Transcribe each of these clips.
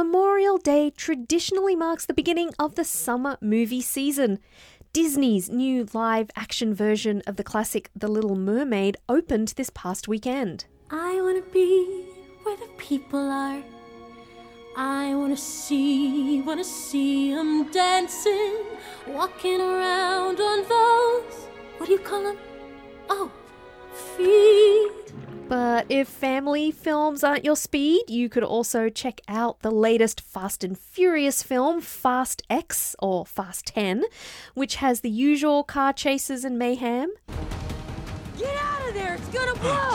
Memorial Day traditionally marks the beginning of the summer movie season. Disney's new live-action version of the classic The Little Mermaid opened this past weekend. I want to be where the people are. I want to see them dancing, walking around on those, what do you call them? Oh, feet. But if family films aren't your speed, you could also check out the latest Fast and Furious film, Fast X, or Fast 10, which has the usual car chases and mayhem. Get out of there, it's gonna blow!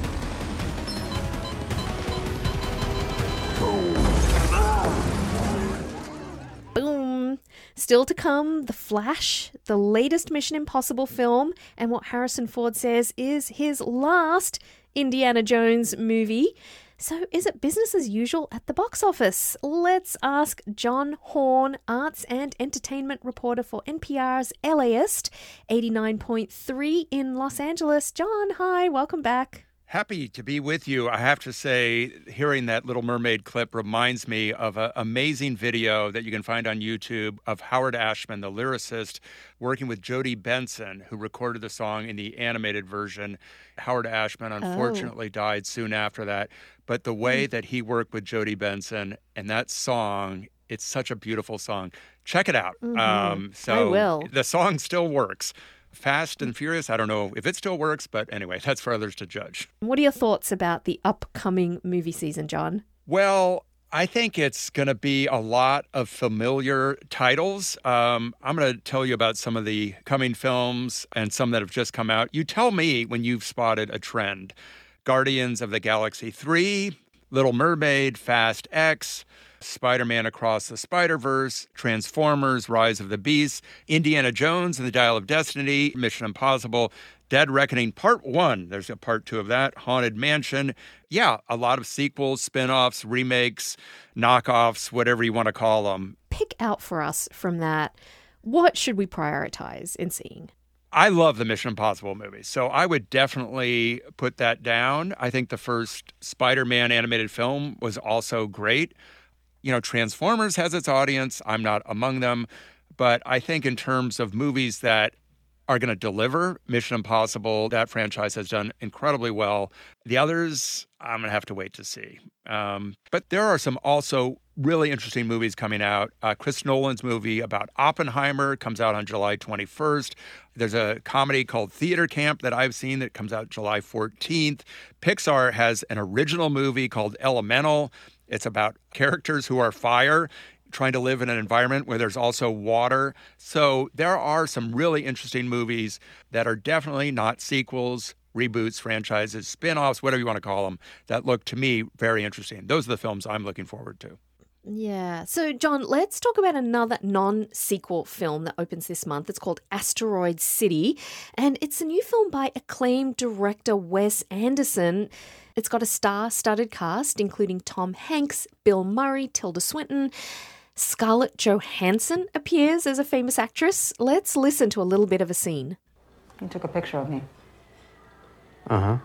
Boom. Still to come, The Flash, the latest Mission Impossible film, and what Harrison Ford says is his last Indiana Jones movie. So is it business as usual at the box office? Let's ask John Horn, arts and entertainment reporter for NPR's LAist, 89.3 in Los Angeles. John, hi, welcome back. Happy to be with you. I have to say, hearing that Little Mermaid clip reminds me of an amazing video that you can find on YouTube of Howard Ashman, the lyricist, working with Jody Benson, who recorded the song in the animated version. Howard Ashman unfortunately died soon after that. But the way that he worked with Jody Benson and that song, it's such a beautiful song. Check it out. I will. The song still works. Fast and Furious, I don't know if it still works, but anyway, that's for others to judge. What are your thoughts about the upcoming movie season, John? Well, I think it's going to be a lot of familiar titles. I'm going to tell you about some of the coming films and some that have just come out. You tell me when you've spotted a trend. Guardians of the Galaxy 3, Little Mermaid, Fast X, Spider-Man Across the Spider-Verse, Transformers, Rise of the Beasts, Indiana Jones and the Dial of Destiny, Mission Impossible, Dead Reckoning Part 1. There's a Part 2 of that. Haunted Mansion. Yeah, a lot of sequels, spin-offs, remakes, knockoffs, whatever you want to call them. Pick out for us from that. What should we prioritize in seeing? I love the Mission Impossible movies, so I would definitely put that down. I think the first Spider-Man animated film was also great. You know, Transformers has its audience. I'm not among them. But I think in terms of movies that are going to deliver, Mission Impossible, that franchise has done incredibly well. The others, I'm going to have to wait to see. But there are some also really interesting movies coming out. Chris Nolan's movie about Oppenheimer comes out on July 21st. There's a comedy called Theater Camp that I've seen that comes out July 14th. Pixar has an original movie called Elemental. It's about characters who are fire, trying to live in an environment where there's also water. So there are some really interesting movies that are definitely not sequels, reboots, franchises, spin-offs, whatever you want to call them, that look to me very interesting. Those are the films I'm looking forward to. Yeah. So, John, let's talk about another non-sequel film that opens this month. It's called Asteroid City, and it's a new film by acclaimed director Wes Anderson. It's got a star-studded cast, including Tom Hanks, Bill Murray, Tilda Swinton. Scarlett Johansson appears as a famous actress. Let's listen to a little bit of a scene. You took a picture of me. Uh-huh.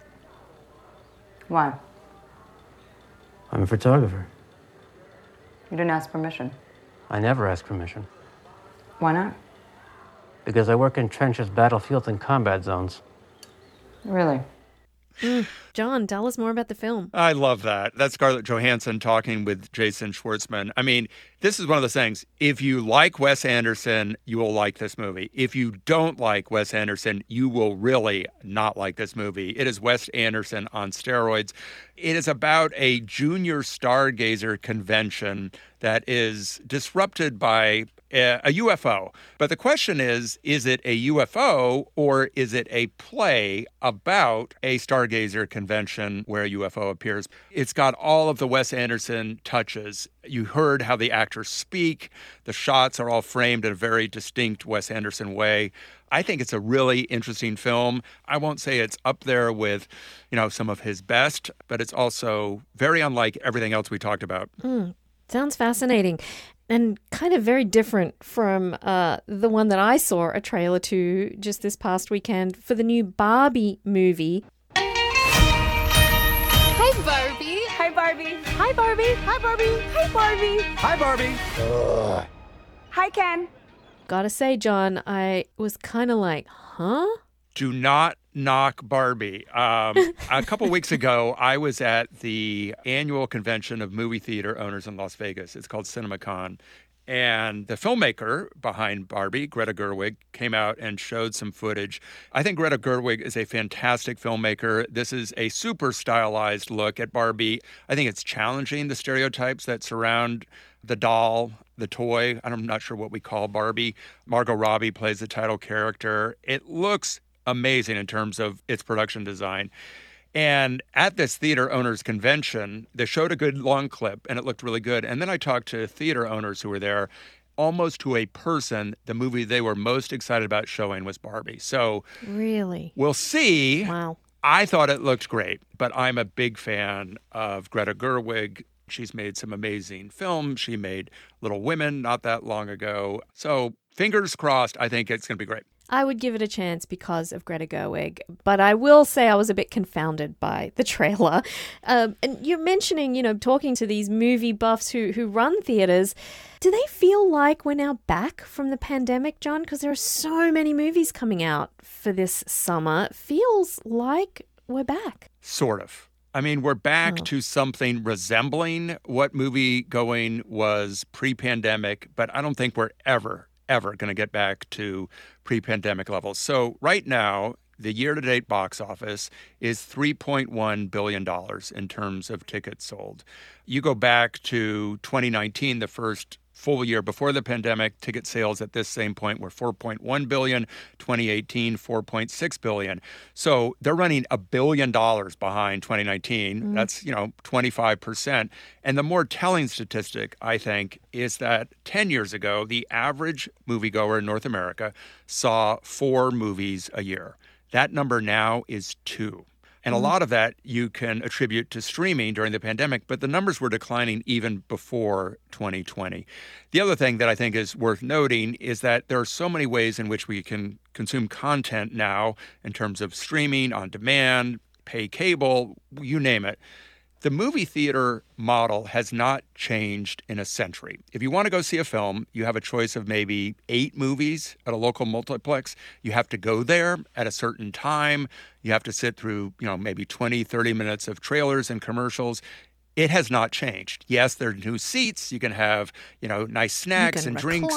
Why? I'm a photographer. You didn't ask permission. I never ask permission. Why not? Because I work in trenches, battlefields, and combat zones. Really? John, tell us more about the film. I love that. That's Scarlett Johansson talking with Jason Schwartzman. I mean, this is one of those things. If you like Wes Anderson, you will like this movie. If you don't like Wes Anderson, you will really not like this movie. It is Wes Anderson on steroids. It is about a junior stargazer convention that is disrupted by a UFO. But the question is it a UFO or is it a play about a stargazer convention where a UFO appears? It's got all of the Wes Anderson touches. You heard how the actors speak. The shots are all framed in a very distinct Wes Anderson way. I think it's a really interesting film. I won't say it's up there with, some of his best, but it's also very unlike everything else we talked about. Sounds fascinating and kind of very different from the one that I saw a trailer to just this past weekend for the new Barbie movie. Hey, Barbie. Hi, Barbie. Hi, Barbie. Hi, Barbie. Hi, Barbie. Hi, Barbie. Hi, Ken. Gotta say, John, I was kind of like, huh? Do not knock Barbie. A couple weeks ago, I was at the annual convention of movie theater owners in Las Vegas. It's called CinemaCon. And the filmmaker behind Barbie, Greta Gerwig, came out and showed some footage. I think Greta Gerwig is a fantastic filmmaker. This is a super stylized look at Barbie. I think it's challenging the stereotypes that surround the doll, the toy. I'm not sure what we call Barbie. Margot Robbie plays the title character. It looks amazing in terms of its production design. And at this theater owners convention, they showed a good long clip and it looked really good. And then I talked to theater owners who were there. Almost to a person, the movie they were most excited about showing was Barbie. So Really? we'll see. Wow. I thought it looked great, but I'm a big fan of Greta Gerwig. She's made some amazing films. She made Little Women not that long ago. So fingers crossed, I think it's going to be great. I would give it a chance because of Greta Gerwig, but I will say I was a bit confounded by the trailer. And you're mentioning, talking to these movie buffs who run theaters. Do they feel like we're now back from the pandemic, John? Because there are so many movies coming out for this summer. It feels like we're back. Sort of. I mean, we're back to something resembling what movie going was pre-pandemic, but I don't think we're ever going to get back to pre-pandemic levels. So right now, the year-to-date box office is $3.1 billion in terms of tickets sold. You go back to 2019, the first full year before the pandemic, ticket sales at this same point were 4.1 billion, 2018, 4.6 billion. So they're running $1 billion behind 2019. That's, 25%. And the more telling statistic, I think, is that 10 years ago, the average moviegoer in North America saw 4 movies a year. That number now is 2. And a lot of that you can attribute to streaming during the pandemic, but the numbers were declining even before 2020. The other thing that I think is worth noting is that there are so many ways in which we can consume content now in terms of streaming, on demand, pay cable, you name it. The movie theater model has not changed in a century. If you want to go see a film, you have a choice of maybe 8 movies at a local multiplex. You have to go there at a certain time. You have to sit through, maybe 20, 30 minutes of trailers and commercials. It has not changed. Yes, there are new seats. You can have, nice snacks and drinks.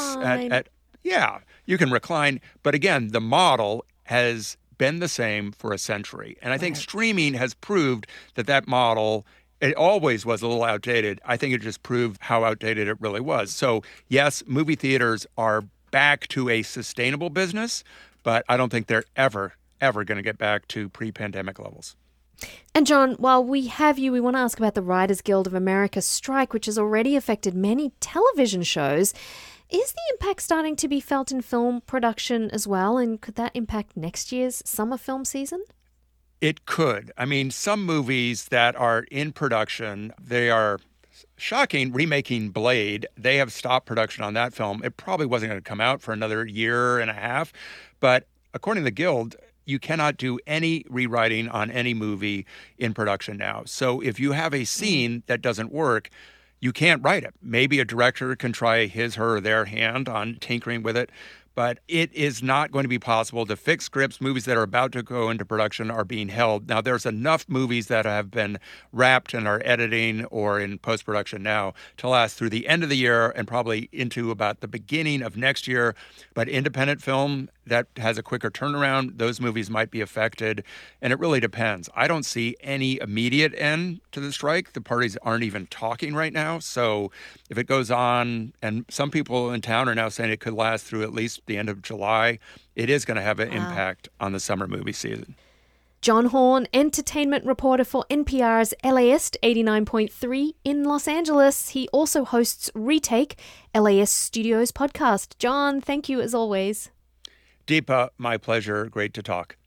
You can recline. But again, the model has been the same for a century. And I think streaming has proved that model, it always was a little outdated. I think it just proved how outdated it really was. So yes, movie theaters are back to a sustainable business, but I don't think they're ever going to get back to pre-pandemic levels. And John, while we have you, we want to ask about the Writers Guild of America strike, which has already affected many television shows. Is the impact starting to be felt in film production as well? And could that impact next year's summer film season? It could. I mean, some movies that are in production, they are shocking. Remaking Blade, they have stopped production on that film. It probably wasn't going to come out for another year and a half. But according to the Guild, you cannot do any rewriting on any movie in production now. So if you have a scene that doesn't work, you can't write it. Maybe a director can try his, her, or their hand on tinkering with it, but it is not going to be possible to fix scripts. Movies that are about to go into production are being held. Now, there's enough movies that have been wrapped and are editing or in post-production now to last through the end of the year and probably into about the beginning of next year. But independent film that has a quicker turnaround, those movies might be affected. And it really depends. I don't see any immediate end to the strike. The parties aren't even talking right now. So if it goes on, and some people in town are now saying it could last through at least the end of July, it is going to have an impact on the summer movie season. John Horn, entertainment reporter for NPR's LAist 89.3 in Los Angeles. He also hosts Retake, LAist Studios podcast. John, thank you as always. Deepa, my pleasure. Great to talk.